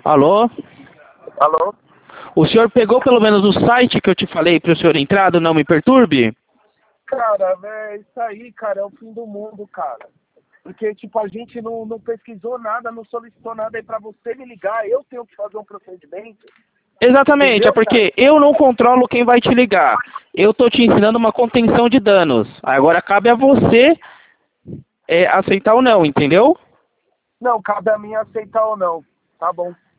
Alô? Alô? O senhor pegou pelo menos o site que eu te falei para o senhor entrar do Não Me Perturbe? Cara, isso aí, cara, é o fim do mundo, cara. Porque, tipo, a gente não pesquisou nada, não solicitou nada aí pra você me ligar. Eu tenho que fazer um procedimento. Exatamente, é Entendeu, cara? porque eu não controlo quem vai te ligar. Eu tô te ensinando uma contenção de danos. Agora cabe a você aceitar ou não, entendeu? Não, cabe a mim aceitar ou não. Tá bom.